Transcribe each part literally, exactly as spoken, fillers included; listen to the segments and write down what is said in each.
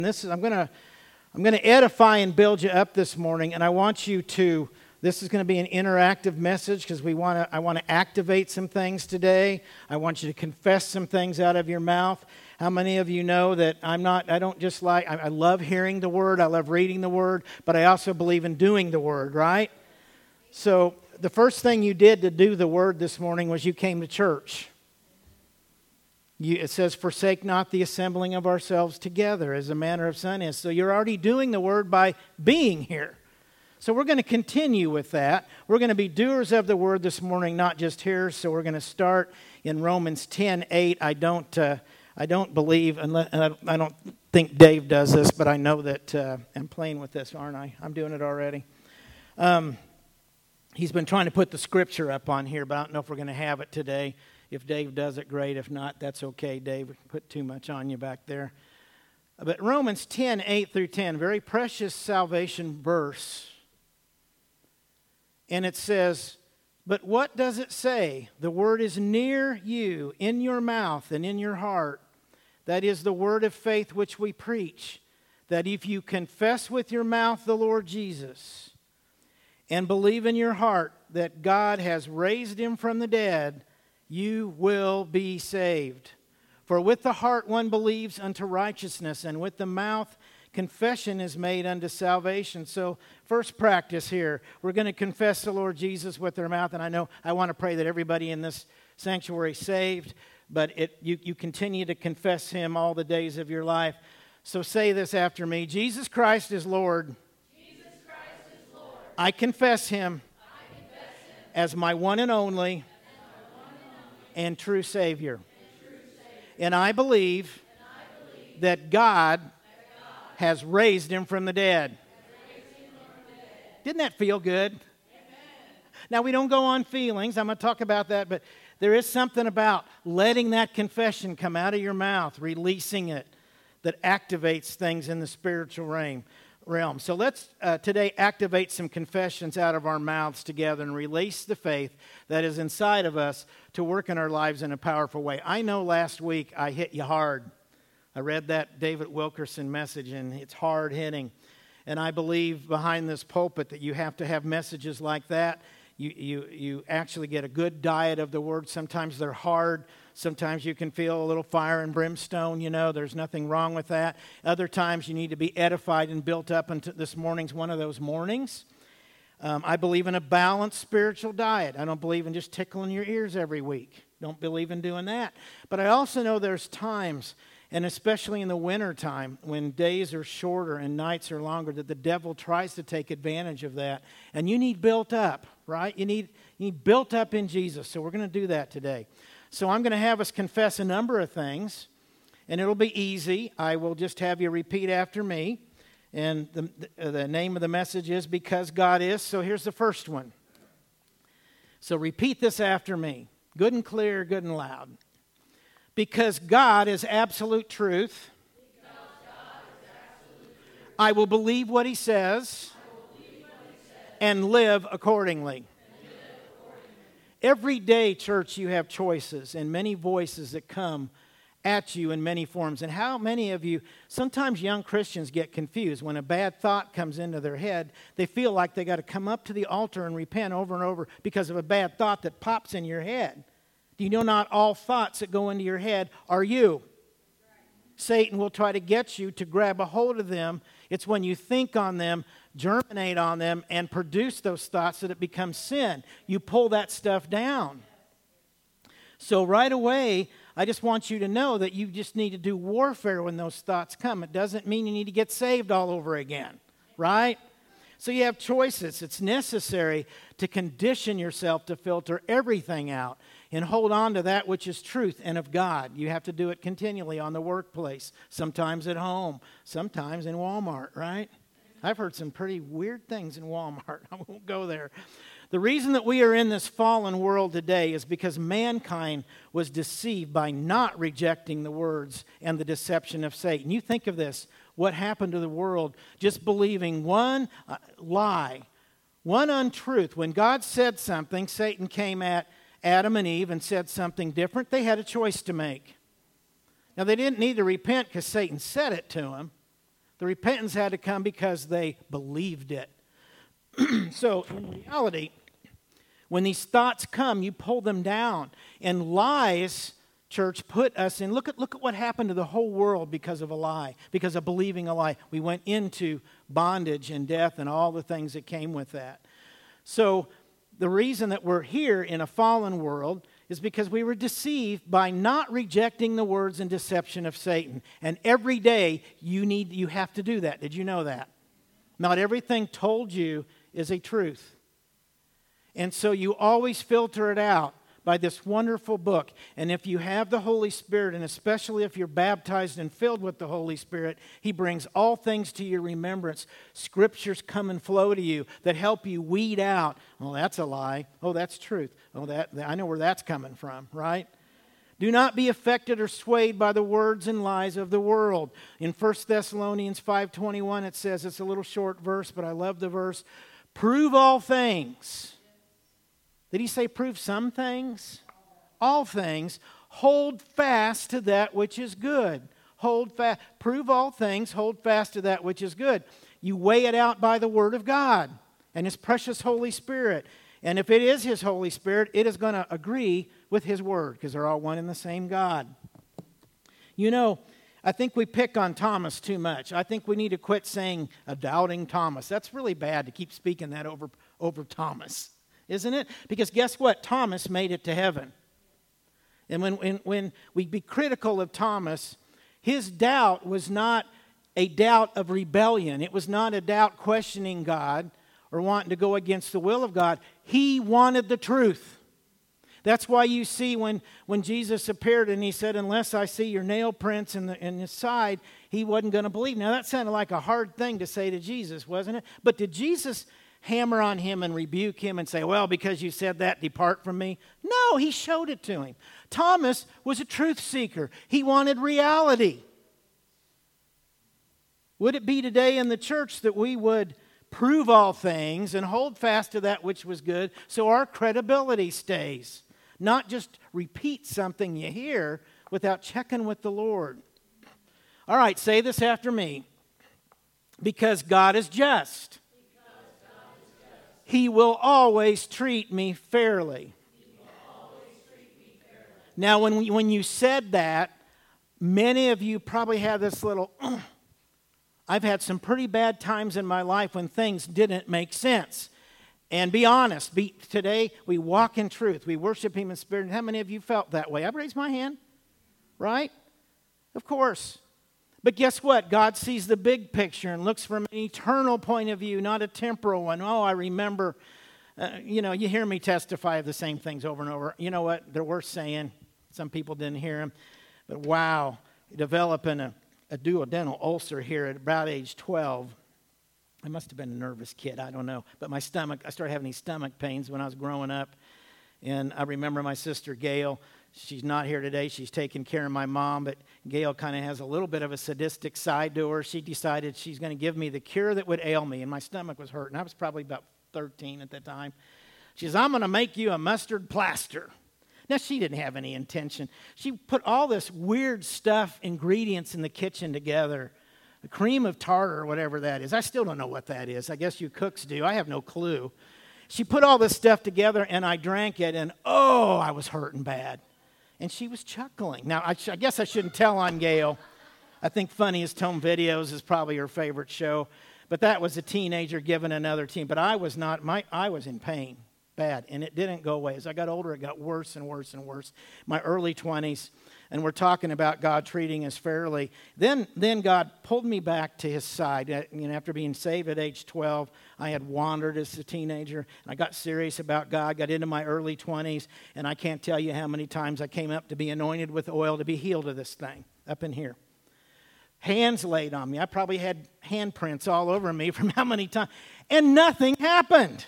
This is I'm gonna I'm gonna edify and build you up this morning, and I want you to. This is going to be an interactive message because we want to. I want to activate some things today. I want you to confess some things out of your mouth. How many of you know that I'm not? I don't just like. I, I love hearing the word. I love reading the word, but I also believe in doing the word. Right? So the first thing you did to do the word this morning was you came to church. You, it says, forsake not the assembling of ourselves together as the manner of some is. So you're already doing the word by being here. So we're going to continue with that. We're going to be doers of the word this morning, not just hearers. So we're going to start in Romans ten eight. I don't, uh, I don't believe, unless, and I don't think Dave does this, but I know that uh, I'm playing with this, aren't I? I'm doing it already. Um, he's been trying to put the scripture up on here, but I don't know if we're going to have it today. If Dave does it, great. If not, that's okay, Dave. We put too much on you back there. But Romans ten eight through ten, very precious salvation verse. And it says, but what does it say? The word is near you, in your mouth and in your heart. That is the word of faith which we preach. That if you confess with your mouth the Lord Jesus and believe in your heart that God has raised him from the dead, you will be saved. For with the heart one believes unto righteousness, and with the mouth confession is made unto salvation. So first practice here, we're going to confess the Lord Jesus with our mouth. And I know I want to pray that everybody in this sanctuary is saved, but it, you, you continue to confess him all the days of your life. So say this after me. Jesus Christ is Lord. Jesus Christ is Lord. I confess him, I confess him as my one and only and true Savior. And I believe that God has raised him from the dead. Didn't that feel good? Now, we don't go on feelings. I'm going to talk about that, but there is something about letting that confession come out of your mouth, releasing it, that activates things in the spiritual realm. realm. So let's uh, today activate some confessions out of our mouths together and release the faith that is inside of us to work in our lives in a powerful way. I know last week I hit you hard. I read that David Wilkerson message, and it's hard hitting. And I believe behind this pulpit that you have to have messages like that. You, you, you actually get a good diet of the word. Sometimes they're hard. Sometimes you can feel a little fire and brimstone, you know. There's nothing wrong with that. Other times you need to be edified and built up, and this morning's one of those mornings. Um, I believe in a balanced spiritual diet. I don't believe in just tickling your ears every week. Don't believe in doing that. But I also know there's times, and especially in the winter time, when days are shorter and nights are longer, that the devil tries to take advantage of that. And you need built up, right? You need, you need built up in Jesus. So we're going to do that today. So I'm going to have us confess a number of things, and it'll be easy. I will just have you repeat after me. And the, the, the name of the message is Because God Is. So here's the first one. So repeat this after me. Good and clear, good and loud. Because God is absolute truth, Because God is absolute truth. I will believe what he says, I will believe what he says and live accordingly. and live accordingly. Every day, church, you have choices and many voices that come at you in many forms. And how many of you, sometimes young Christians get confused. When a bad thought comes into their head, they feel like they got to come up to the altar and repent over and over because of a bad thought that pops in your head. Do you know not all thoughts that go into your head are you? Satan will try to get you to grab a hold of them. It's when you think on them, germinate on them, and produce those thoughts that it becomes sin. You pull that stuff down. So right away, I just want you to know that you just need to do warfare when those thoughts come. It doesn't mean you need to get saved all over again, right? So you have choices. It's necessary to condition yourself to filter everything out and hold on to that which is truth and of God. You have to do it continually on the workplace, sometimes at home, sometimes in Walmart, right? I've heard some pretty weird things in Walmart. I won't go there. The reason that we are in this fallen world today is because mankind was deceived by not rejecting the words and the deception of Satan. You think of this, what happened to the world just believing one uh, lie, one untruth. When God said something, Satan came at Adam and Eve and said something different. They had a choice to make. Now, they didn't need to repent because Satan said it to them. The repentance had to come because they believed it. So in reality, when these thoughts come, you pull them down. And lies, church, put us in. Look at, look at what happened to the whole world because of a lie, because of believing a lie. We went into bondage and death and all the things that came with that. So the reason that we're here in a fallen world is because we were deceived by not rejecting the words and deception of Satan. And every day you need, you have to do that. Did you know that? Not everything told you is a truth. And so you always filter it out by this wonderful book. And if you have the Holy Spirit, and especially if you're baptized and filled with the Holy Spirit, He brings all things to your remembrance. Scriptures come and flow to you that help you weed out, oh, that's a lie. Oh, that's truth. Oh, that I know where that's coming from, right? Do not be affected or swayed by the words and lies of the world. In First Thessalonians five twenty-one, it says, it's a little short verse, but I love the verse, prove all things. Did he say prove some things? All things. Hold fast to that which is good. Hold fast. Prove all things. Hold fast to that which is good. You weigh it out by the Word of God and His precious Holy Spirit. And if it is His Holy Spirit, it is going to agree with His Word because they're all one and the same God. You know, I think we pick on Thomas too much. I think we need to quit saying a doubting Thomas. That's really bad to keep speaking that over, over Thomas. Isn't it? Because guess what? Thomas made it to heaven. And when, when, when we be critical of Thomas, his doubt was not a doubt of rebellion. It was not a doubt questioning God or wanting to go against the will of God. He wanted the truth. That's why you see when, when Jesus appeared and He said, unless I see your nail prints in, the, in His side, He wasn't going to believe. Now that sounded like a hard thing to say to Jesus, wasn't it? But did Jesus hammer on Him and rebuke Him and say, well, because you said that, depart from me? No, He showed it to him. Thomas was a truth seeker. He wanted reality. Would it be today in the church that we would prove all things and hold fast to that which was good so our credibility stays? Not just repeat something you hear without checking with the Lord. All right, say this after me. Because God is just. He will always treat me fairly. Treat me fairly. Now, when, we, when you said that, many of you probably had this little, I've had some pretty bad times in my life when things didn't make sense. And be honest, be, today we walk in truth. We worship Him in spirit. How many of you felt that way? I've raised my hand, right? Of course. But guess what? God sees the big picture and looks from an eternal point of view, not a temporal one. Oh, I remember, uh, you know, you hear me testify of the same things over and over. You know what? They're worth saying. Some people didn't hear them. But wow, developing a, a duodenal ulcer here at about age twelve. I must have been a nervous kid. I don't know. But my stomach, I started having these stomach pains when I was growing up. And I remember my sister Gail. She's not here today. She's taking care of my mom, but Gail kind of has a little bit of a sadistic side to her. She decided she's going to give me the cure that would ail me, and my stomach was hurting. I was probably about thirteen at that time. She says, I'm going to make you a mustard plaster. Now, she didn't have any intention. She put all this weird stuff, ingredients in the kitchen together, the cream of tartar or whatever that is. I still don't know what that is. I guess you cooks do. I have no clue. She put all this stuff together, and I drank it, and oh, I was hurting bad. And she was chuckling. Now, I, sh- I guess I shouldn't tell on Gail. I think Funniest Home Videos is probably her favorite show. But that was a teenager giving another teen. But I was not, my, I was in pain, bad. And it didn't go away. As I got older, it got worse and worse and worse. My early twenties, and we're talking about God treating us fairly. Then, then God pulled me back to His side. You know, after being saved at age twelve, I had wandered as a teenager, and I got serious about God, got into my early twenties, and I can't tell you how many times I came up to be anointed with oil to be healed of this thing up in here. Hands laid on me. I probably had handprints all over me from how many times, and nothing happened.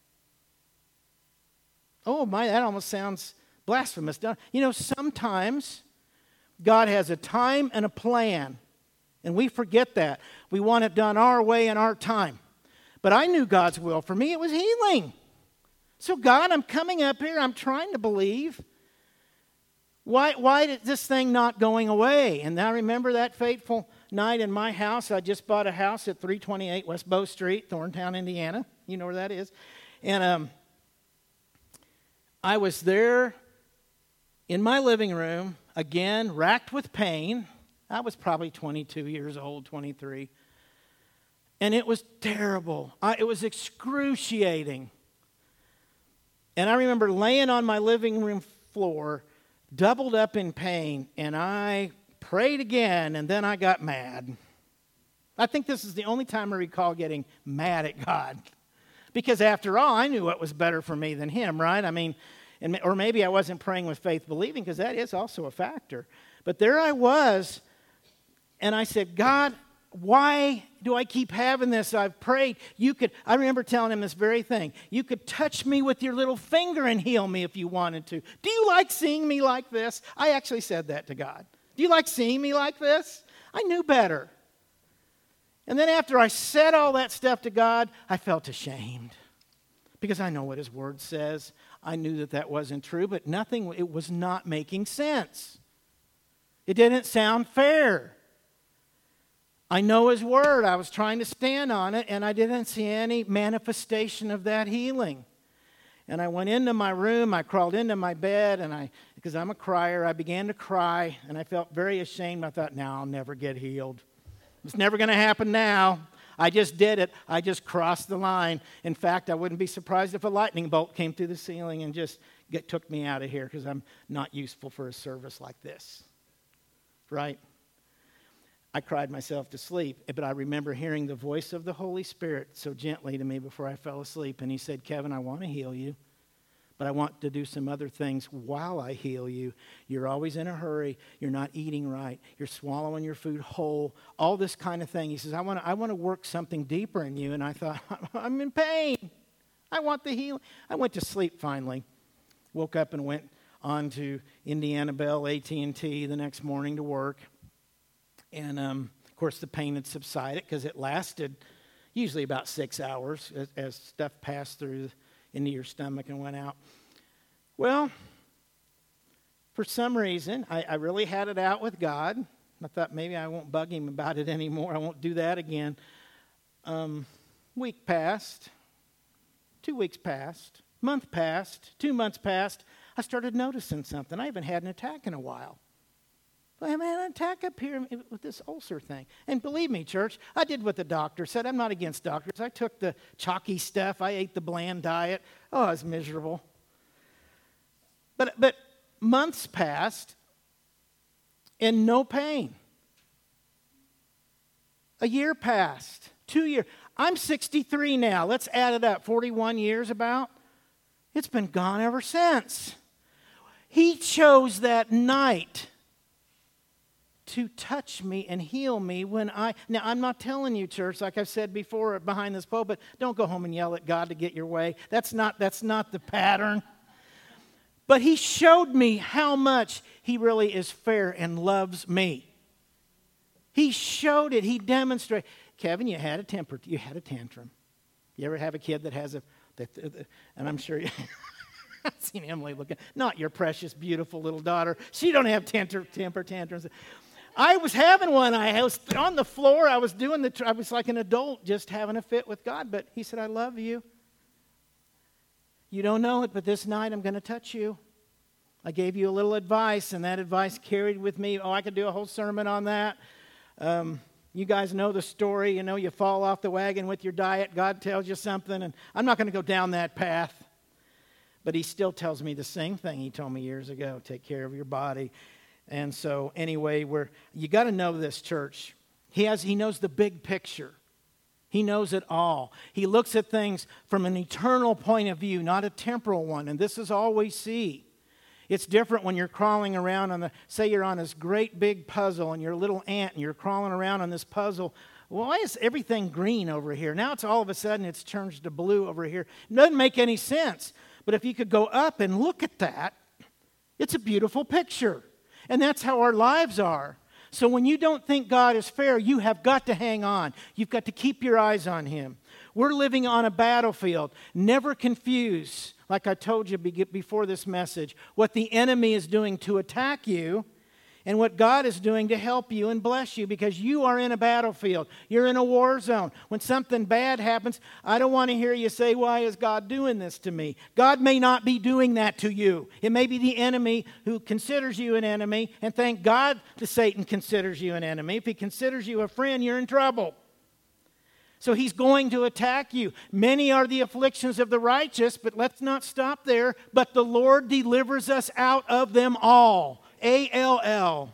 Oh my, that almost sounds blasphemous. You know, sometimes God has a time and a plan, and we forget that. We want it done our way in our time. But I knew God's will. For me, it was healing. So God, I'm coming up here. I'm trying to believe. Why, why is this thing not going away? And I remember that fateful night in my house. I just bought a house at three twenty-eight West Bow Street, Thorntown, Indiana. You know where that is. And um, I was there in my living room, again, racked with pain. I was probably twenty-two years old, twenty-three. And it was terrible. I, it was excruciating. And I remember laying on my living room floor, doubled up in pain, and I prayed again, and then I got mad. I think this is the only time I recall getting mad at God. Because after all, I knew what was better for me than him, right? I mean, and, or maybe I wasn't praying with faith believing, because that is also a factor. But there I was, and I said, God, why do I keep having this? I've prayed. You could, I remember telling him this very thing. You could touch me with your little finger and heal me if you wanted to. Do you like seeing me like this? I actually said that to God. Do you like seeing me like this? I knew better. And then after I said all that stuff to God, I felt ashamed. Because I know what his word says. I knew that that wasn't true, but nothing, it was not making sense. It didn't sound fair. I know his word. I was trying to stand on it, and I didn't see any manifestation of that healing. And I went into my room. I crawled into my bed, and I, because I'm a crier, I began to cry, and I felt very ashamed. I thought, now I'll never get healed. It's never going to happen now. I just did it. I just crossed the line. In fact, I wouldn't be surprised if a lightning bolt came through the ceiling and just get, took me out of here, because I'm not useful for a service like this. Right? I cried myself to sleep, but I remember hearing the voice of the Holy Spirit so gently to me before I fell asleep, and he said, Kevin, I want to heal you, but I want to do some other things while I heal you. You're always in a hurry. You're not eating right. You're swallowing your food whole, all this kind of thing. He says, I want to, I want to work something deeper in you, and I thought, I'm in pain. I want the healing. I went to sleep finally, woke up and went on to Indiana Bell, A T and T the next morning to work. And, um, of course, the pain had subsided because it lasted usually about six hours as, as stuff passed through into your stomach and went out. Well, for some reason, I, I really had it out with God. I thought maybe I won't bug him about it anymore. I won't do that again. Um, week passed. Two weeks passed. Month passed. Two months passed. I started noticing something. I haven't had an attack in a while. Well, I had an attack up here with this ulcer thing. And believe me, church, I did what the doctor said. I'm not against doctors. I took the chalky stuff. I ate the bland diet. Oh, I was miserable. But, but months passed and no pain. A year passed. Two years. I'm sixty-three now. Let's add it up. forty-one years about. It's been gone ever since. He chose that night to touch me and heal me when I... Now, I'm not telling you, church, like I've said before behind this pulpit, don't go home and yell at God to get your way. That's not, that's not the pattern. But he showed me how much he really is fair and loves me. He showed it. He demonstrated. Kevin, you had a temper. You had a tantrum. You ever have a kid that has a... That, and I'm sure you... I've seen Emily looking. Not your precious, beautiful little daughter. She don't have temper, temper tantrums. I was having one. I was on the floor. I was doing the. I was like an adult, just having a fit with God. But he said, "I love you. You don't know it, but this night I'm going to touch you." I gave you a little advice, and that advice carried with me. Oh, I could do a whole sermon on that. Um, you guys know the story. You know, you fall off the wagon with your diet. God tells you something, and I'm not going to go down that path. But he still tells me the same thing he told me years ago. Take care of your body. And so anyway, we're, you got to know this, church. He has, he knows the big picture. He knows it all. He looks at things from an eternal point of view, not a temporal one. And this is all we see. It's different when you're crawling around on the, say you're on this great big puzzle and you're a little ant and you're crawling around on this puzzle. Why is everything green over here? Now it's all of a sudden it's turned to blue over here. It doesn't make any sense. But if you could go up and look at that, it's a beautiful picture. And that's how our lives are. So when you don't think God is fair, you have got to hang on. You've got to keep your eyes on him. We're living on a battlefield. Never confuse, like I told you before this message, what the enemy is doing to attack you and what God is doing to help you and bless you, because you are in a battlefield. You're in a war zone. When something bad happens, I don't want to hear you say, why is God doing this to me? God may not be doing that to you. It may be the enemy who considers you an enemy, and thank God that Satan considers you an enemy. If he considers you a friend, you're in trouble. So he's going to attack you. Many are the afflictions of the righteous, but let's not stop there. But the Lord delivers us out of them all. A L L.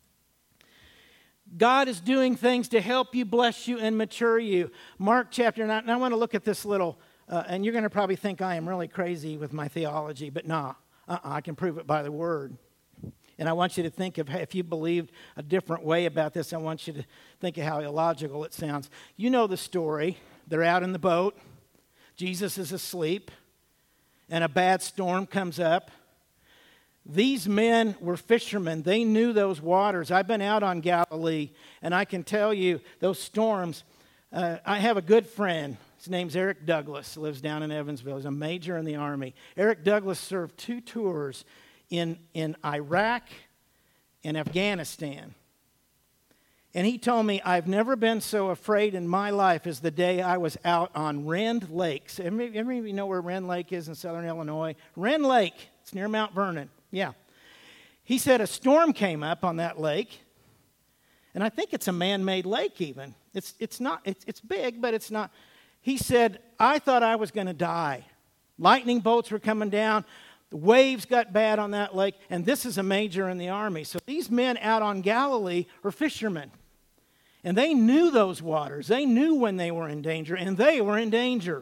God is doing things to help you, bless you, and mature you. Mark chapter nine. And I want to look at this little, uh, and you're going to probably think I am really crazy with my theology, but nah, uh-uh, I can prove it by the Word. And I want you to think of, if you believed a different way about this, I want you to think of how illogical it sounds. You know the story. They're out in the boat. Jesus is asleep, and a bad storm comes up. These men were fishermen. They knew those waters. I've been out on Galilee, and I can tell you those storms. Uh, I have a good friend. His name's Eric Douglas. He lives down in Evansville. He's a major in the Army. Eric Douglas served two tours in, in Iraq and Afghanistan. And he told me, I've never been so afraid in my life as the day I was out on Rend Lakes. Any of you know where Rend Lake is in southern Illinois? Rend Lake. It's near Mount Vernon. Yeah. He said a storm came up on that lake, and I think it's a man-made lake even. It's, it's not, it's, it's big, but it's not. He said, I thought I was going to die. Lightning bolts were coming down. The waves got bad on that lake, and this is a major in the Army. So these men out on Galilee are fishermen, and they knew those waters. They knew when they were in danger, and they were in danger.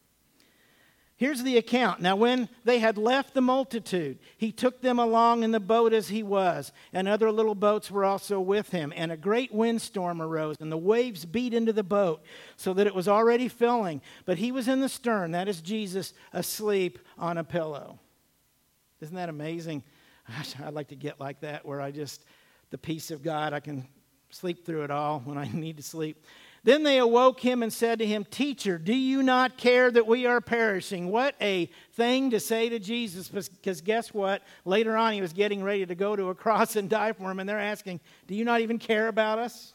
Here's the account. Now, when they had left the multitude, he took them along in the boat as he was, and other little boats were also with him. And a great windstorm arose, and the waves beat into the boat, so that it was already filling. But he was in the stern, that is Jesus, asleep on a pillow. Isn't that amazing? I'd like to get like that, where I just, the peace of God, I can sleep through it all when I need to sleep. Then they awoke him and said to him, Teacher, do you not care that we are perishing? What a thing to say to Jesus, because guess what? Later on, he was getting ready to go to a cross and die for him, and they're asking, do you not even care about us?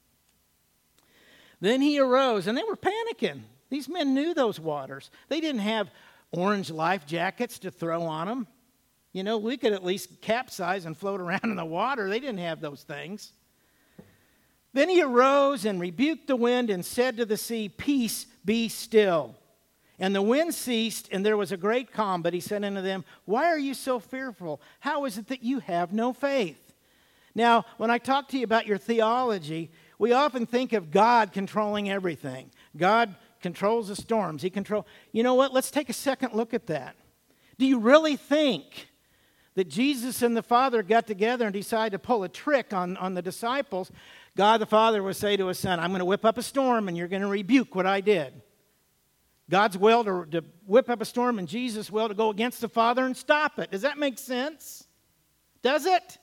Then he arose, and they were panicking. These men knew those waters. They didn't have orange life jackets to throw on them. You know, we could at least capsize and float around in the water. They didn't have those things. Then he arose and rebuked the wind and said to the sea, Peace, be still. And the wind ceased, and there was a great calm. But he said unto them, Why are you so fearful? How is it that you have no faith? Now, when I talk to you about your theology, we often think of God controlling everything. God controls the storms. He control. You know what? Let's take a second look at that. Do you really think that Jesus and the Father got together and decided to pull a trick on, on the disciples? God the Father would say to his Son, I'm going to whip up a storm and you're going to rebuke what I did. God's will to, to whip up a storm, and Jesus' will to go against the Father and stop it. Does that make sense? Does it?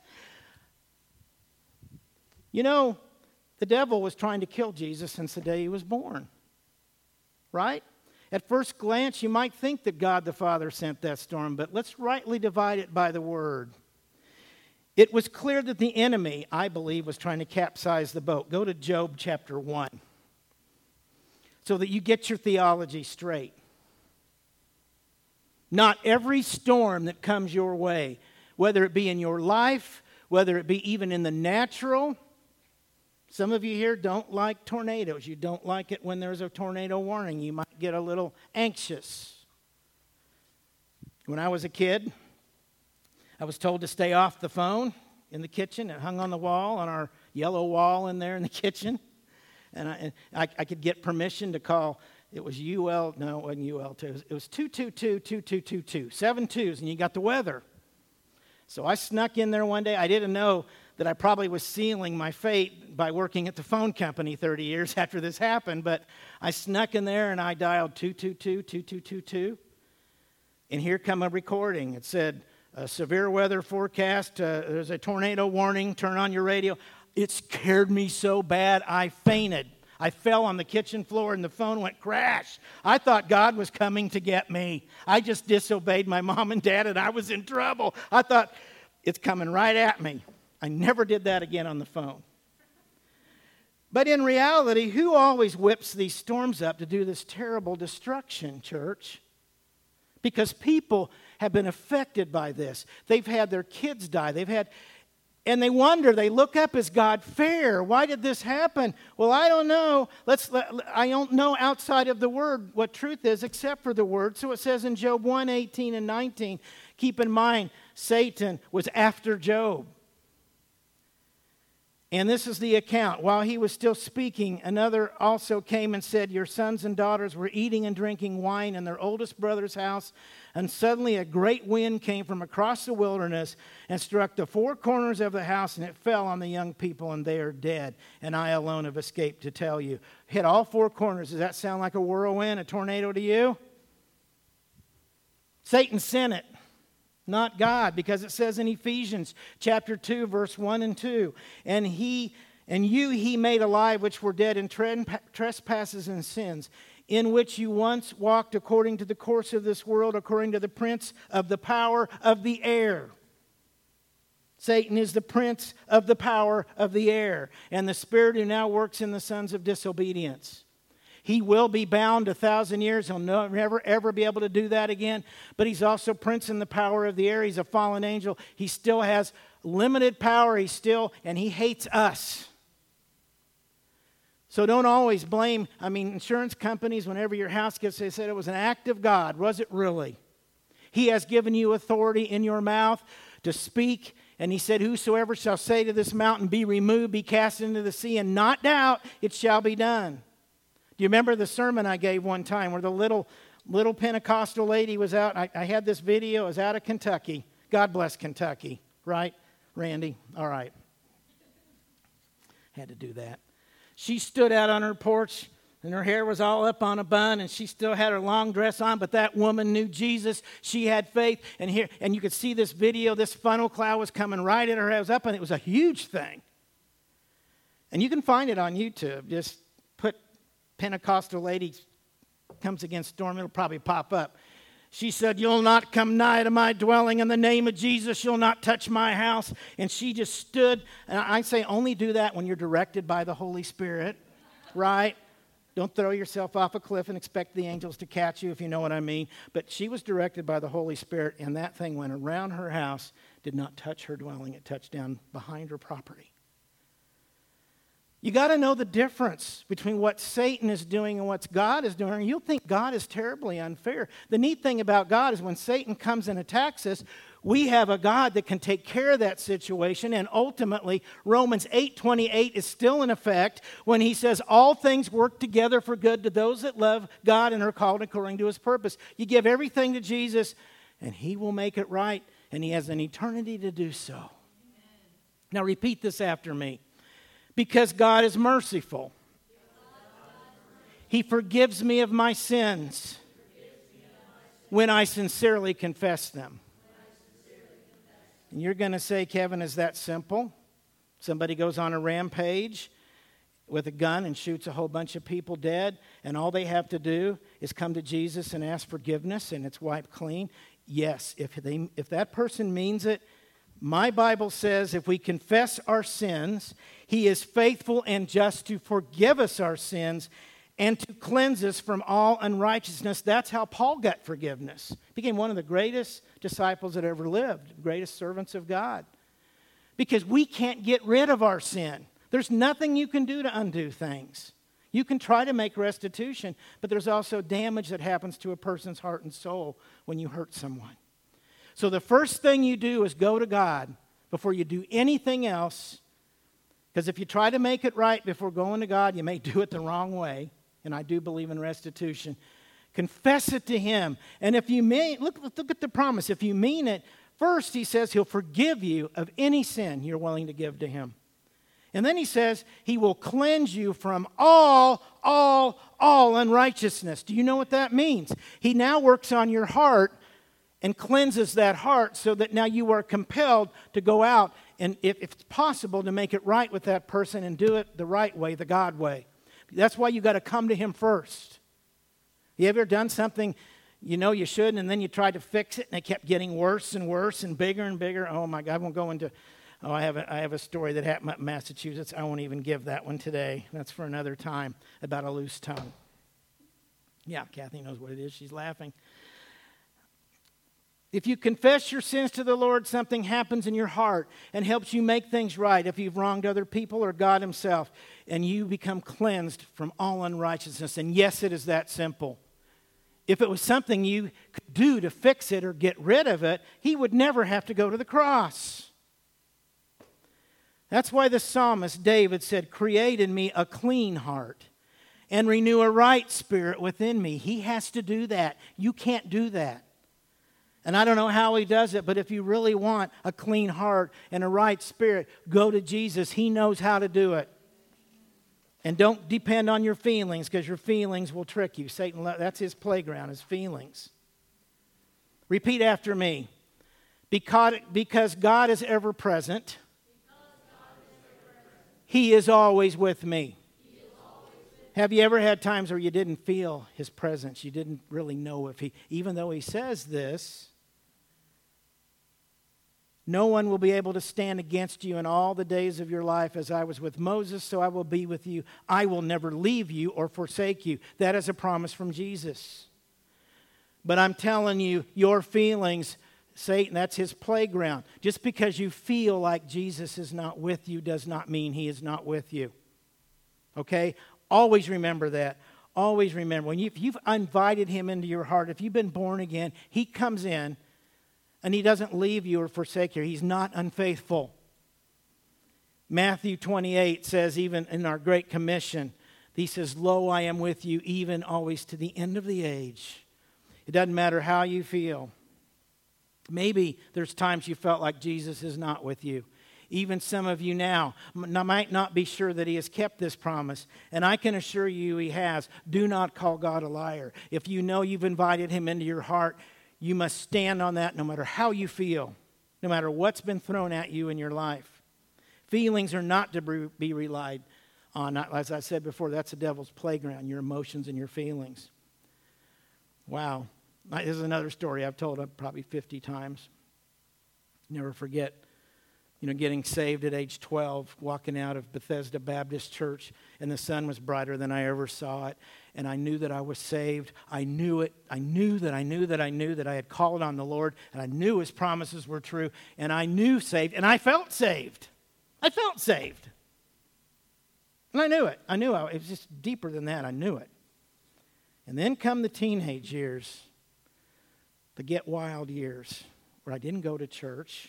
You know, the devil was trying to kill Jesus since the day he was born. Right? At first glance, you might think that God the Father sent that storm, but let's rightly divide it by the Word. It was clear that the enemy, I believe, was trying to capsize the boat. Go to Job chapter one so that you get your theology straight. Not every storm that comes your way, whether it be in your life, whether it be even in the natural. Some of you here don't like tornadoes. You don't like it when there's a tornado warning. You might get a little anxious. When I was a kid, I was told to stay off the phone in the kitchen. It hung on the wall, on our yellow wall in there in the kitchen. And I, and I, I could get permission to call. It was U L, no, it wasn't U L two. It was two two two, two two two two, seven twos, and you got the weather. So I snuck in there one day. I didn't know that I probably was sealing my fate by working at the phone company thirty years after this happened, but I snuck in there and I dialed two two two, two two two two. And here come a recording. It said, a severe weather forecast, uh, there's a tornado warning, turn on your radio. It scared me so bad, I fainted. I fell on the kitchen floor and the phone went crash. I thought God was coming to get me. I just disobeyed my mom and dad and I was in trouble. I thought, it's coming right at me. I never did that again on the phone. But in reality, who always whips these storms up to do this terrible destruction, church? Because people have been affected by this. They've had their kids die. They've had, and they wonder, they look up, is God fair? Why did this happen? Well, I don't know. Let's. I don't know outside of the Word what truth is except for the Word. So it says in Job one, eighteen and nineteen, keep in mind, Satan was after Job. And this is the account. While he was still speaking, another also came and said, your sons and daughters were eating and drinking wine in their oldest brother's house. And suddenly a great wind came from across the wilderness and struck the four corners of the house, and it fell on the young people, and they are dead. And I alone have escaped to tell you. Hit all four corners. Does that sound like a whirlwind, a tornado to you? Satan sent it. Not God, because it says in Ephesians chapter two, verse one and two, and he and you he made alive which were dead in trespasses and sins, in which you once walked according to the course of this world, according to the prince of the power of the air. Satan is the prince of the power of the air, and the spirit who now works in the sons of disobedience. He will be bound a thousand years. He'll never, ever be able to do that again. But he's also prince in the power of the air. He's a fallen angel. He still has limited power. He still, and he hates us. So don't always blame, I mean, insurance companies, whenever your house gets, they said it was an act of God. Was it really? He has given you authority in your mouth to speak. And he said, whosoever shall say to this mountain, be removed, be cast into the sea, and not doubt, it shall be done. Do you remember the sermon I gave one time where the little little Pentecostal lady was out? I, I had this video. It was out of Kentucky. God bless Kentucky. Right, Randy? All right. Had to do that. She stood out on her porch, and her hair was all up on a bun, and she still had her long dress on, but that woman knew Jesus. She had faith. And here, and you could see this video. This funnel cloud was coming right at her head. It was up, and it was a huge thing. And you can find it on YouTube. Just put Pentecostal lady comes against storm, it'll probably pop up. She said, you'll not come nigh to my dwelling in the name of Jesus. You'll not touch my house. And she just stood. And I say only do that when you're directed by the Holy Spirit, right? Don't throw yourself off a cliff and expect the angels to catch you, if you know what I mean. But she was directed by the Holy Spirit, and that thing went around her house, did not touch her dwelling. It touched down behind her property. You got to know the difference between what Satan is doing and what God is doing. You'll think God is terribly unfair. The neat thing about God is when Satan comes and attacks us, we have a God that can take care of that situation. And ultimately, Romans eight twenty-eight is still in effect when he says, all things work together for good to those that love God and are called according to his purpose. You give everything to Jesus, and he will make it right. And he has an eternity to do so. Amen. Now repeat this after me. Because God is merciful. He forgives me of my sins when I sincerely confess them. And you're going to say, Kevin, is that simple? Somebody goes on a rampage with a gun and shoots a whole bunch of people dead, and all they have to do is come to Jesus and ask forgiveness, and it's wiped clean? Yes, if they, if that person means it, my Bible says if we confess our sins, he is faithful and just to forgive us our sins and to cleanse us from all unrighteousness. That's how Paul got forgiveness. He became one of the greatest disciples that ever lived, greatest servants of God. Because we can't get rid of our sin. There's nothing you can do to undo things. You can try to make restitution, but there's also damage that happens to a person's heart and soul when you hurt someone. So the first thing you do is go to God before you do anything else. Because if you try to make it right before going to God, you may do it the wrong way. And I do believe in restitution. Confess it to him. And if you mean, look, look at the promise. If you mean it, first he says he'll forgive you of any sin you're willing to give to him. And then he says he will cleanse you from all, all, all unrighteousness. Do you know what that means? He now works on your heart and cleanses that heart so that now you are compelled to go out and, if, if it's possible, to make it right with that person and do it the right way, the God way. That's why you got to come to him first. You ever done something you know you shouldn't, and then you tried to fix it, and it kept getting worse and worse and bigger and bigger? Oh, my God, I won't go into... Oh, I have a, I have a story that happened in Massachusetts. I won't even give that one today. That's for another time, about a loose tongue. Yeah, Kathy knows what it is. She's laughing. If you confess your sins to the Lord, something happens in your heart and helps you make things right if you've wronged other people or God himself, and you become cleansed from all unrighteousness. And yes, it is that simple. If it was something you could do to fix it or get rid of it, he would never have to go to the cross. That's why the psalmist David said, "Create in me a clean heart and renew a right spirit within me." He has to do that. You can't do that. And I don't know how he does it, but if you really want a clean heart and a right spirit, go to Jesus. He knows how to do it. And don't depend on your feelings, because your feelings will trick you. Satan, that's his playground, his feelings. Repeat after me. Because, because God is ever present, he is always with me. Have you ever had times where you didn't feel his presence? You didn't really know if he, even though he says this, no one will be able to stand against you in all the days of your life. As I was with Moses, so I will be with you. I will never leave you or forsake you. That is a promise from Jesus. But I'm telling you, your feelings, Satan, that's his playground. Just because you feel like Jesus is not with you does not mean he is not with you. Okay? Always remember that. Always remember. When you, if you've invited him into your heart, if you've been born again, he comes in and he doesn't leave you or forsake you. He's not unfaithful. Matthew twenty-eight says, even in our Great Commission, he says, "Lo, I am with you even always to the end of the age." It doesn't matter how you feel. Maybe there's times you felt like Jesus is not with you. Even some of you now might not be sure that he has kept this promise. And I can assure you he has. Do not call God a liar. If you know you've invited him into your heart, you must stand on that no matter how you feel, no matter what's been thrown at you in your life. Feelings are not to be relied on. As I said before, that's the devil's playground, your emotions and your feelings. Wow. This is another story I've told probably fifty times. Never forget, you know, getting saved at age twelve, walking out of Bethesda Baptist Church, and the sun was brighter than I ever saw it. And I knew that I was saved. I knew it. I knew that I knew that I knew that I had called on the Lord, and I knew his promises were true, and I knew saved, and I felt saved. I felt saved. And I knew it. I knew it. It was just deeper than that. I knew it. And then come the teenage years, the get wild years, where I didn't go to church.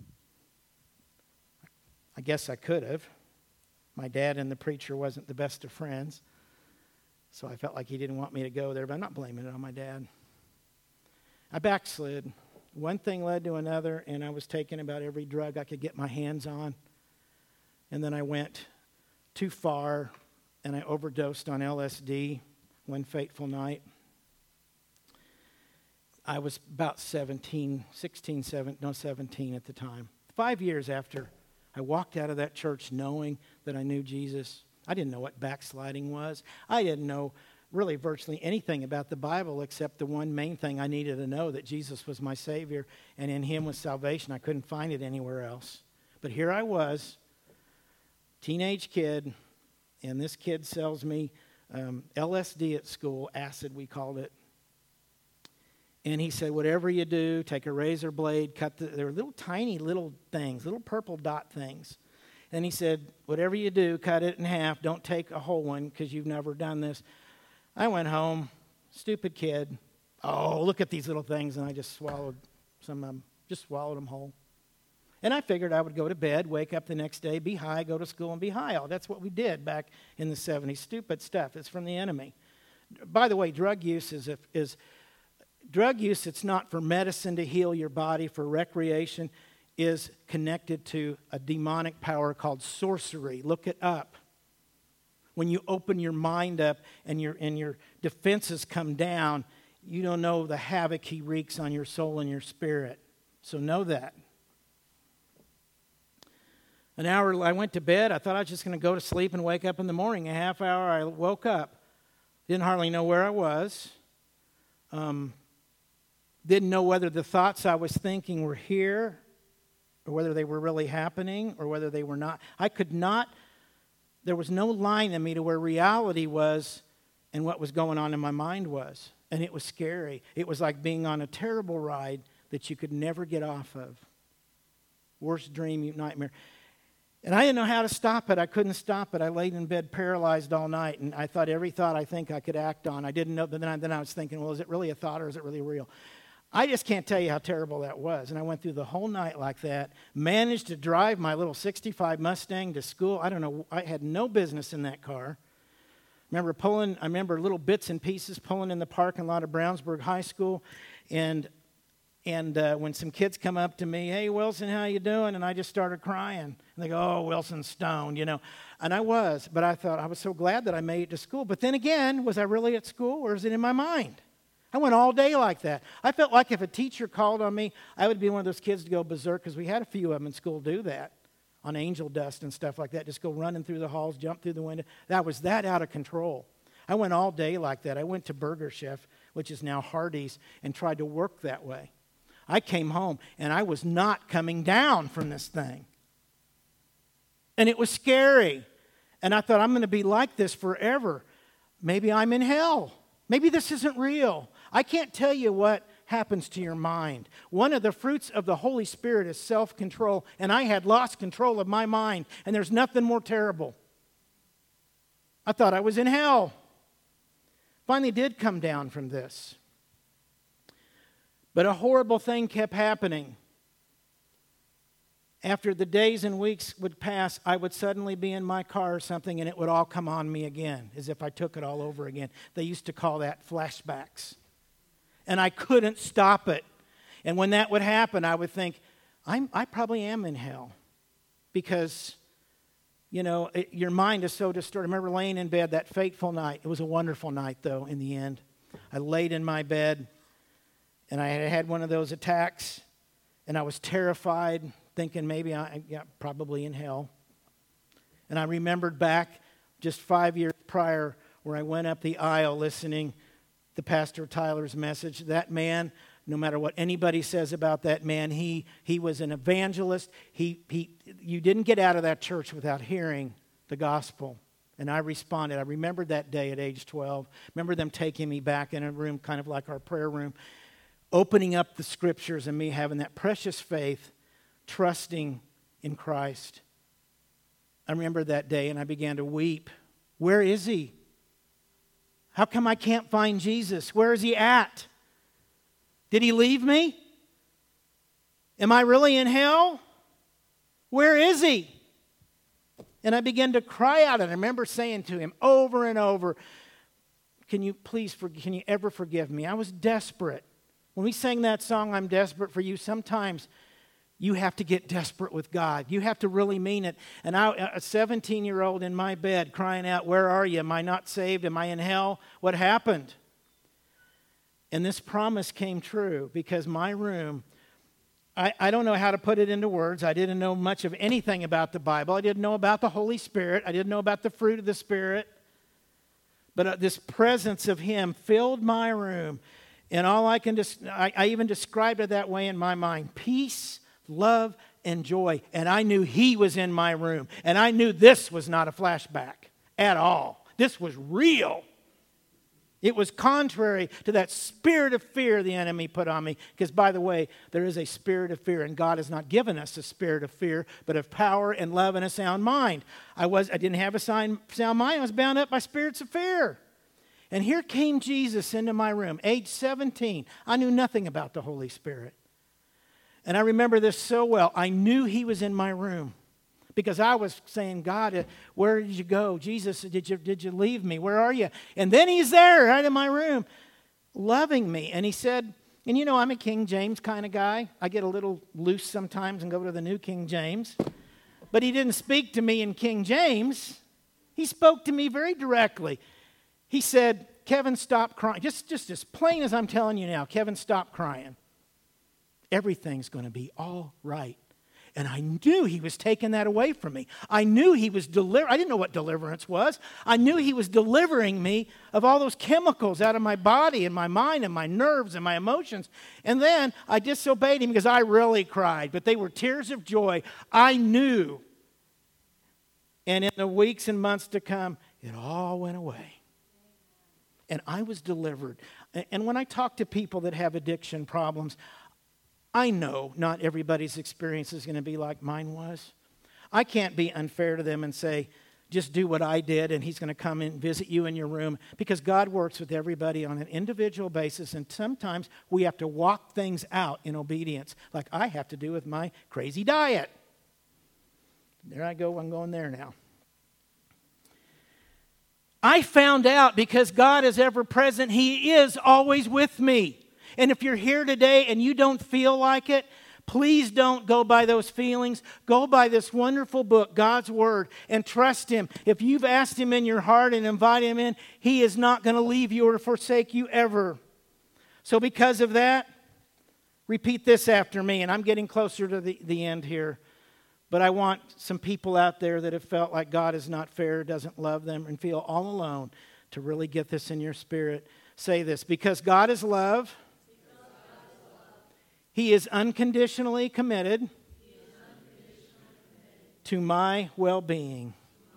I guess I could have. My dad and the preacher wasn't the best of friends, so I felt like he didn't want me to go there, but I'm not blaming it on my dad. I backslid. One thing led to another, and I was taking about every drug I could get my hands on. And then I went too far, and I overdosed on L S D one fateful night. I was about seventeen, sixteen, seventeen, no, seventeen at the time. Five years after I walked out of that church knowing that I knew Jesus. I didn't know what backsliding was. I didn't know really virtually anything about the Bible except the one main thing I needed to know, that Jesus was my Savior and in him was salvation. I couldn't find it anywhere else. But here I was, teenage kid, and this kid sells me um, L S D at school, acid we called it. And he said, whatever you do, take a razor blade, cut the, there were little tiny little things, little purple dot things. And he said, whatever you do, cut it in half. Don't take a whole one because you've never done this. I went home, stupid kid. Oh, look at these little things. And I just swallowed some of them, just swallowed them whole. And I figured I would go to bed, wake up the next day, be high, go to school and be high. Oh, that's what we did back in the seventies. Stupid stuff. It's from the enemy. By the way, drug use is, is drug use, it's not for medicine to heal your body, for recreation, is connected to a demonic power called sorcery. Look it up. When you open your mind up and your, and your defenses come down, you don't know the havoc he wreaks on your soul and your spirit. So know that. An hour, I went to bed. I thought I was just going to go to sleep and wake up in the morning. A half hour, I woke up. Didn't hardly know where I was. Um, didn't know whether the thoughts I was thinking were here or whether they were really happening or whether they were not. I could not, there was no line in me to where reality was and what was going on in my mind was. And it was scary. It was like being on a terrible ride that you could never get off of. Worst dream, nightmare. And I didn't know how to stop it. I couldn't stop it. I laid in bed paralyzed all night, and I thought every thought I think I could act on. I didn't know, but then I, then I was thinking, well, is it really a thought or is it really real? I just can't tell you how terrible that was. And I went through the whole night like that, managed to drive my little sixty-five Mustang to school. I don't know, I had no business in that car. Remember pulling, I remember little bits and pieces pulling in the parking lot of Brownsburg High School, and And uh, when some kids come up to me, hey, Wilson, how you doing? And I just started crying. And they go, oh, Wilson's stoned, you know. And I was, but I thought, I was so glad that I made it to school. But then again, was I really at school or is it in my mind? I went all day like that. I felt like if a teacher called on me, I would be one of those kids to go berserk, because we had a few of them in school do that on angel dust and stuff like that, just go running through the halls, jump through the window. That was that out of control. I went all day like that. I went to Burger Chef, which is now Hardee's, and tried to work that way. I came home, and I was not coming down from this thing. And it was scary. And I thought, I'm going to be like this forever. Maybe I'm in hell. Maybe this isn't real. I can't tell you what happens to your mind. One of the fruits of the Holy Spirit is self-control, and I had lost control of my mind, and there's nothing more terrible. I thought I was in hell. Finally did come down from this. But a horrible thing kept happening. After the days and weeks would pass, I would suddenly be in my car or something, and it would all come on me again, as if I took it all over again. They used to call that flashbacks. And I couldn't stop it. And when that would happen, I would think, I'm, I probably am in hell. Because, you know, it, your mind is so distorted. I remember laying in bed that fateful night. It was a wonderful night, though, in the end. I laid in my bed. And I had had one of those attacks, and I was terrified, thinking maybe I yeah, probably in hell. And I remembered back just five years prior where I went up the aisle listening to Pastor Tyler's message. That man, no matter what anybody says about that man, he he was an evangelist. He he you didn't get out of that church without hearing the gospel. And I responded. I remembered that day at age twelve. Remember them taking me back in a room kind of like our prayer room, opening up the scriptures and me having that precious faith, trusting in Christ. I remember that day and I began to weep. Where is he? How come I can't find Jesus? Where is he at? Did he leave me? Am I really in hell? Where is he? And I began to cry out, and I remember saying to him over and over, can you please, for, can you ever forgive me? I was desperate. When we sang that song, I'm desperate for you, sometimes you have to get desperate with God. You have to really mean it. And I, a seventeen-year-old in my bed crying out, where are you? Am I not saved? Am I in hell? What happened? And this promise came true because my room, I, I don't know how to put it into words. I didn't know much of anything about the Bible. I didn't know about the Holy Spirit. I didn't know about the fruit of the Spirit. But uh, this presence of Him filled my room. And all I can just, I, I even described it that way in my mind. Peace, love, and joy. And I knew He was in my room. And I knew this was not a flashback at all. This was real. It was contrary to that spirit of fear the enemy put on me. Because, by the way, there is a spirit of fear. And God has not given us a spirit of fear, but of power and love and a sound mind. I, was, I didn't have a sound mind. I was bound up by spirits of fear. And here came Jesus into my room, age seventeen. I knew nothing about the Holy Spirit. And I remember this so well. I knew He was in my room because I was saying, God, where did you go? Jesus, did you, did you leave me? Where are you? And then He's there right in my room, loving me. And He said, and you know, I'm a King James kind of guy. I get a little loose sometimes and go to the New King James. But He didn't speak to me in King James. He spoke to me very directly. He said, Kevin, stop crying. Just, just as plain as I'm telling you now, Kevin, stop crying. Everything's going to be all right. And I knew he was taking that away from me. I knew he was deliver. I didn't know what deliverance was. I knew he was delivering me of all those chemicals out of my body and my mind and my nerves and my emotions. And then I disobeyed him because I really cried. But they were tears of joy. I knew. And in the weeks and months to come, it all went away. And I was delivered. And when I talk to people that have addiction problems, I know not everybody's experience is going to be like mine was. I can't be unfair to them and say, just do what I did and he's going to come and visit you in your room, because God works with everybody on an individual basis, and sometimes we have to walk things out in obedience, like I have to do with my crazy diet. There I go, I'm going there now. I found out because God is ever present, He is always with me. And if you're here today and you don't feel like it, please don't go by those feelings. Go by this wonderful book, God's Word, and trust Him. If you've asked Him in your heart and invited Him in, He is not going to leave you or forsake you ever. So because of that, repeat this after me. And I'm getting closer to the, the end here. But I want some people out there that have felt like God is not fair, doesn't love them, and feel all alone to really get this in your spirit. Say this: because God is love, He is unconditionally committed, is unconditionally committed to my well-being.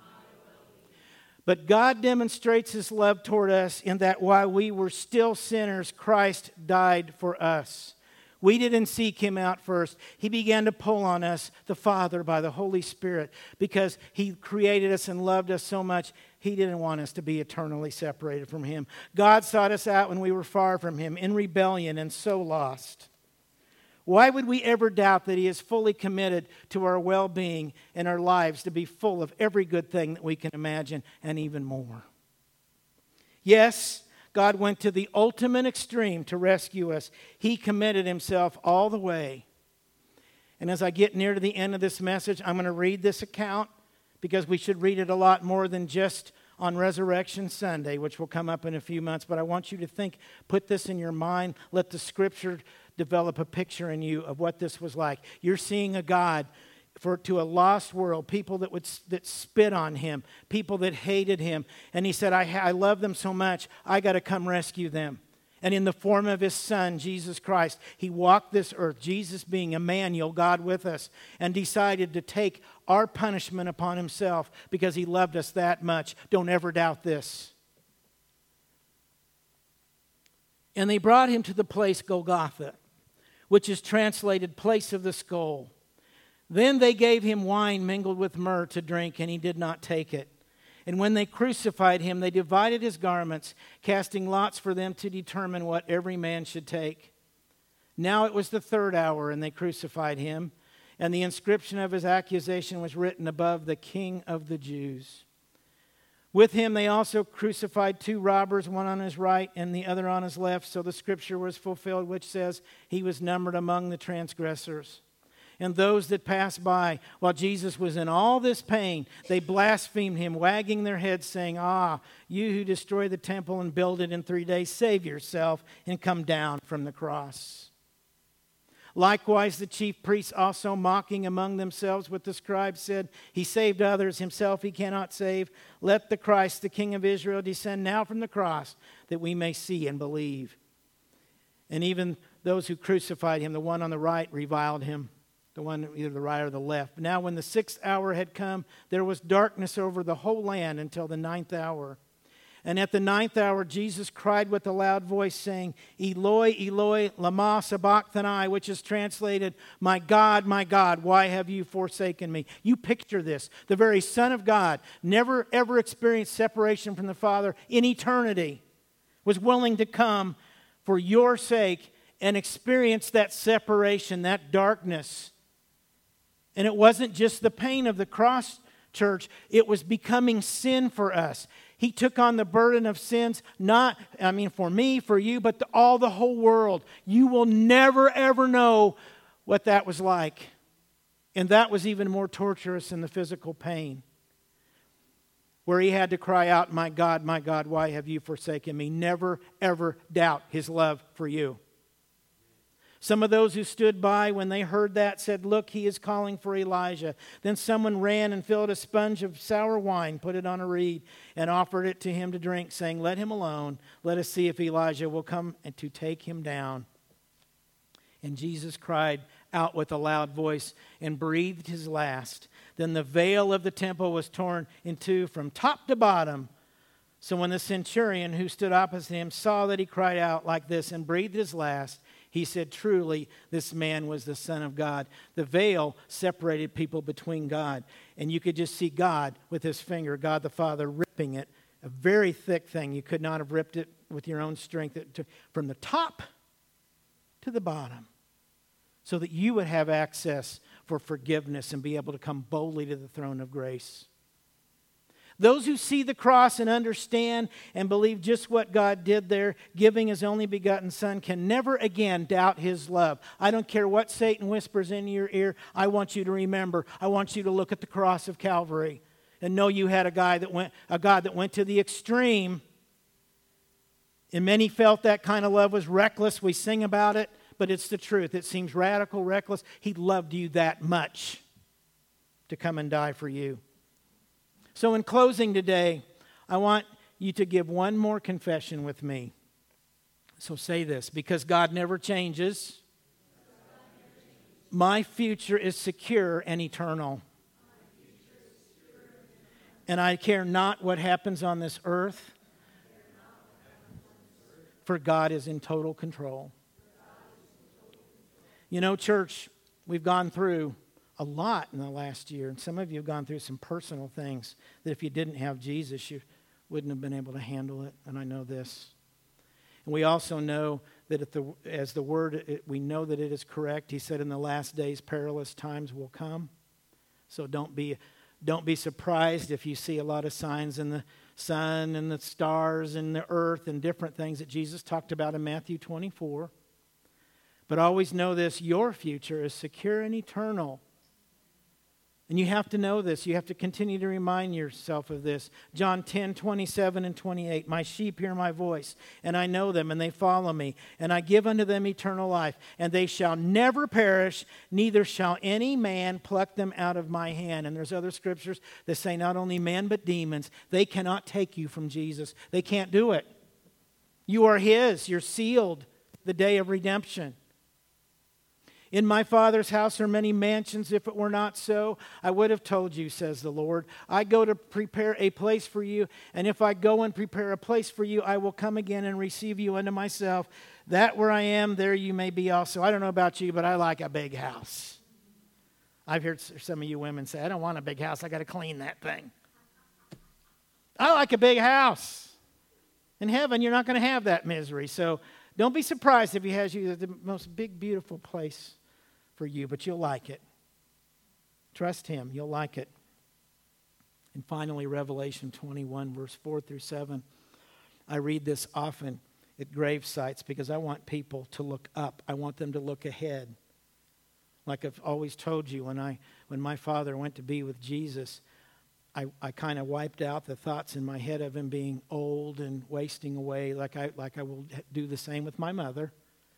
But God demonstrates His love toward us in that while we were still sinners, Christ died for us. We didn't seek Him out first. He began to pull on us, the Father, by the Holy Spirit, because He created us and loved us so much, He didn't want us to be eternally separated from Him. God sought us out when we were far from Him, in rebellion and so lost. Why would we ever doubt that He is fully committed to our well-being and our lives to be full of every good thing that we can imagine and even more? Yes, God went to the ultimate extreme to rescue us. He committed Himself all the way. And as I get near to the end of this message, I'm going to read this account, because we should read it a lot more than just on Resurrection Sunday, which will come up in a few months. But I want you to think, put this in your mind, let the Scripture develop a picture in you of what this was like. You're seeing a God for to a lost world, people that would that spit on Him, people that hated Him. And He said, I, I love them so much, I got to come rescue them. And in the form of His Son, Jesus Christ, He walked this earth, Jesus being Emmanuel, God with us, and decided to take our punishment upon Himself because He loved us that much. Don't ever doubt this. And they brought Him to the place Golgotha, which is translated place of the skull. Then they gave Him wine mingled with myrrh to drink, and He did not take it. And when they crucified Him, they divided His garments, casting lots for them to determine what every man should take. Now it was the third hour, and they crucified Him, and the inscription of His accusation was written above, the King of the Jews. With Him they also crucified two robbers, one on His right and the other on His left. So the Scripture was fulfilled, which says, He was numbered among the transgressors. And those that passed by, while Jesus was in all this pain, they blasphemed Him, wagging their heads, saying, Ah, you who destroy the temple and build it in three days, save yourself and come down from the cross. Likewise, the chief priests also, mocking among themselves with the scribes, said, He saved others, Himself He cannot save. Let the Christ, the King of Israel, descend now from the cross, that we may see and believe. And even those who crucified Him, the one on the right reviled Him, the one either the right or the left. Now when the sixth hour had come, there was darkness over the whole land until the ninth hour. And at the ninth hour, Jesus cried with a loud voice, saying, Eloi, Eloi, lama sabachthani, which is translated, My God, my God, why have you forsaken me? You picture this. The very Son of God, never ever experienced separation from the Father in eternity, was willing to come for your sake and experience that separation, that darkness. And it wasn't just the pain of the cross, church. It was becoming sin for us. He took on the burden of sins, not, I mean, for me, for you, but the, all the whole world. You will never, ever know what that was like. And that was even more torturous than the physical pain, where He had to cry out, My God, my God, why have you forsaken me? Never, ever doubt His love for you. Some of those who stood by when they heard that said, "Look, he is calling for Elijah." Then someone ran and filled a sponge of sour wine, put it on a reed, and offered it to him to drink, saying, "Let him alone. Let us see if Elijah will come and to take him down." And Jesus cried out with a loud voice and breathed his last. Then the veil of the temple was torn in two from top to bottom. So when the centurion who stood opposite him saw that he cried out like this and breathed his last, he said, "Truly, this man was the Son of God." The veil separated people between God. And you could just see God with his finger, God the Father, ripping it. A very thick thing. You could not have ripped it with your own strength from the top to the bottom, so that you would have access for forgiveness and be able to come boldly to the throne of grace. Those who see the cross and understand and believe just what God did there, giving his only begotten Son, can never again doubt his love. I don't care what Satan whispers in your ear. I want you to remember. I want you to look at the cross of Calvary and know you had a guy that went, a God that went to the extreme. And many felt that kind of love was reckless. We sing about it, but it's the truth. It seems radical, reckless. He loved you that much to come and die for you. So in closing today, I want you to give one more confession with me. So say this: because God never changes, my future is secure and eternal. And I care not what happens on this earth, for God is in total control. You know, church, we've gone through a lot in the last year. And some of you have gone through some personal things that if you didn't have Jesus, you wouldn't have been able to handle it. And I know this. And we also know that if the, as the word, it, we know that it is correct. He said in the last days, perilous times will come. So don't be, don't be surprised if you see a lot of signs in the sun and the stars and the earth and different things that Jesus talked about in Matthew twenty-four. But always know this: your future is secure and eternal. And you have to know this. You have to continue to remind yourself of this. John ten, twenty-seven and twenty-eight. "My sheep hear my voice, and I know them, and they follow me. And I give unto them eternal life, and they shall never perish, neither shall any man pluck them out of my hand." And there's other scriptures that say not only men, but demons. They cannot take you from Jesus. They can't do it. You are his. You're sealed the day of redemption. "In my Father's house are many mansions. If it were not so, I would have told you, says the Lord. I go to prepare a place for you. And if I go and prepare a place for you, I will come again and receive you unto myself, that where I am, there you may be also." I don't know about you, but I like a big house. I've heard some of you women say, "I don't want a big house. I got to clean that thing." I like a big house. In heaven, you're not going to have that misery. So don't be surprised if he has you at the most big, beautiful place for you, but you'll like it. Trust him. You'll like it. And finally, Revelation twenty-one, verse four through seven. I read this often at grave sites because I want people to look up. I want them to look ahead. Like I've always told you, when I when my father went to be with Jesus, I, I kind of wiped out the thoughts in my head of him being old and wasting away, like I like I will do the same with my mother.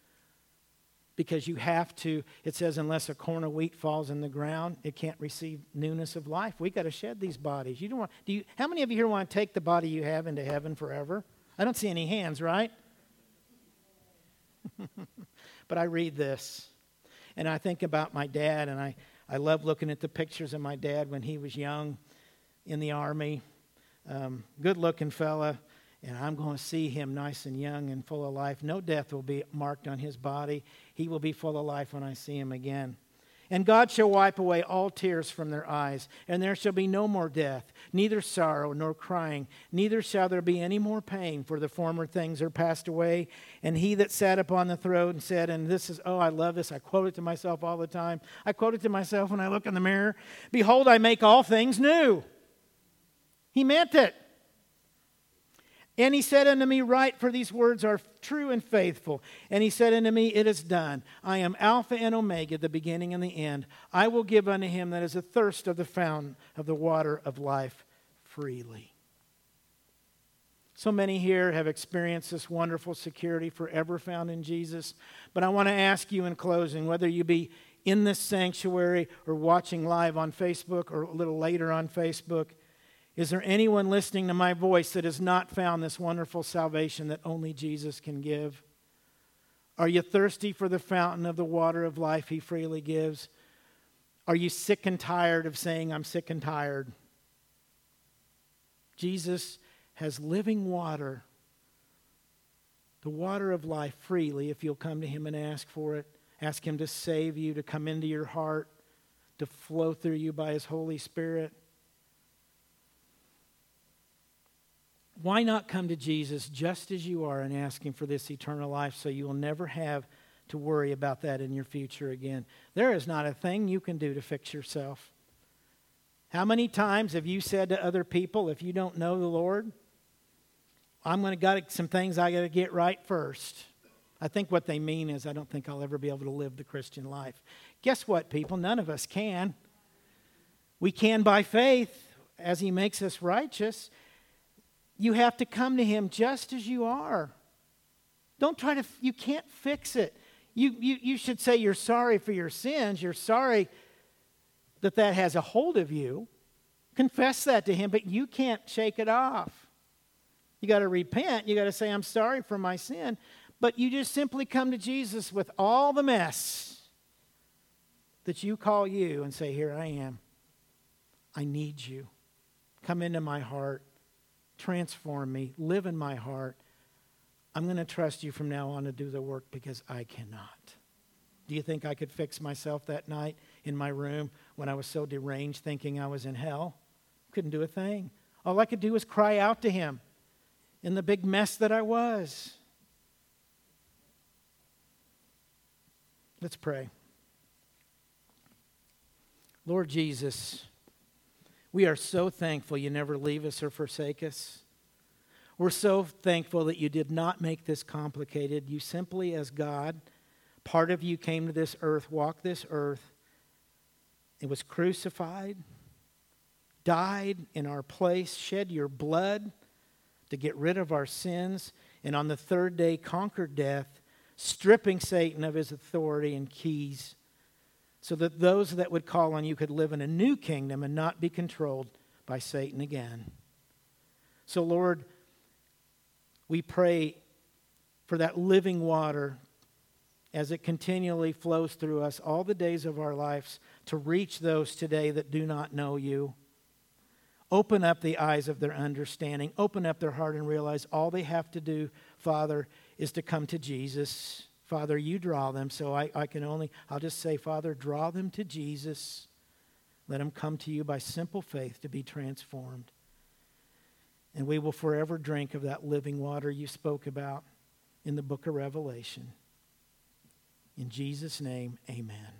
Because you have to, it says, unless a corn of wheat falls in the ground, it can't receive newness of life. We got to shed these bodies. You don't want, do you, how many of you here want to take the body you have into heaven forever? I don't see any hands, right? But I read this, and I think about my dad, and I, I love looking at the pictures of my dad when he was young in the Army. Um, good-looking fella. And I'm going to see him nice and young and full of life. No death will be marked on his body. He will be full of life when I see him again. "And God shall wipe away all tears from their eyes, and there shall be no more death, neither sorrow nor crying, neither shall there be any more pain, for the former things are passed away. And he that sat upon the throne said," and this is, oh, I love this. I quote it to myself all the time. I quote it to myself when I look in the mirror. "Behold, I make all things new." He meant it. "And he said unto me, Write, for these words are true and faithful. And he said unto me, It is done. I am Alpha and Omega, the beginning and the end. I will give unto him that is athirst of the fountain of the water of life freely." So many here have experienced this wonderful security forever found in Jesus. But I want to ask you in closing, whether you be in this sanctuary or watching live on Facebook or a little later on Facebook, is there anyone listening to my voice that has not found this wonderful salvation that only Jesus can give? Are you thirsty for the fountain of the water of life He freely gives? Are you sick and tired of saying, I'm sick and tired? Jesus has living water, the water of life freely if you'll come to Him and ask for it. Ask Him to save you, to come into your heart, to flow through you by His Holy Spirit. Why not come to Jesus just as you are and ask Him for this eternal life so you will never have to worry about that in your future again? There is not a thing you can do to fix yourself. How many times have you said to other people, if you don't know the Lord, I'm going to got some things I got to get right first? I think what they mean is, I don't think I'll ever be able to live the Christian life. Guess what, people? None of us can. We can by faith as He makes us righteous. You have to come to Him just as you are. Don't try to, you can't fix it. You, you, you should say you're sorry for your sins. You're sorry that that has a hold of you. Confess that to Him, but you can't shake it off. You got to repent. You got to say, I'm sorry for my sin. But you just simply come to Jesus with all the mess that you call you and say, here I am. I need you. Come into my heart. Transform me. Live in my heart. I'm going to trust you from now on to do the work because I cannot. Do you think I could fix myself that night in my room when I was so deranged thinking I was in hell? Couldn't do a thing. All I could do was cry out to Him in the big mess that I was. Let's pray. Lord Jesus, we are so thankful You never leave us or forsake us. We're so thankful that You did not make this complicated. You simply, as God, part of You came to this earth, walked this earth. It was crucified, died in our place, shed Your blood to get rid of our sins, and on the third day conquered death, stripping Satan of his authority and keys, so that those that would call on You could live in a new kingdom and not be controlled by Satan again. So, Lord, we pray for that living water as it continually flows through us all the days of our lives to reach those today that do not know You. Open up the eyes of their understanding. Open up their heart and realize all they have to do, Father, is to come to Jesus. Father, You draw them, so I, I can only, I'll just say, Father, draw them to Jesus. Let them come to You by simple faith to be transformed. And we will forever drink of that living water You spoke about in the book of Revelation. In Jesus' name, amen.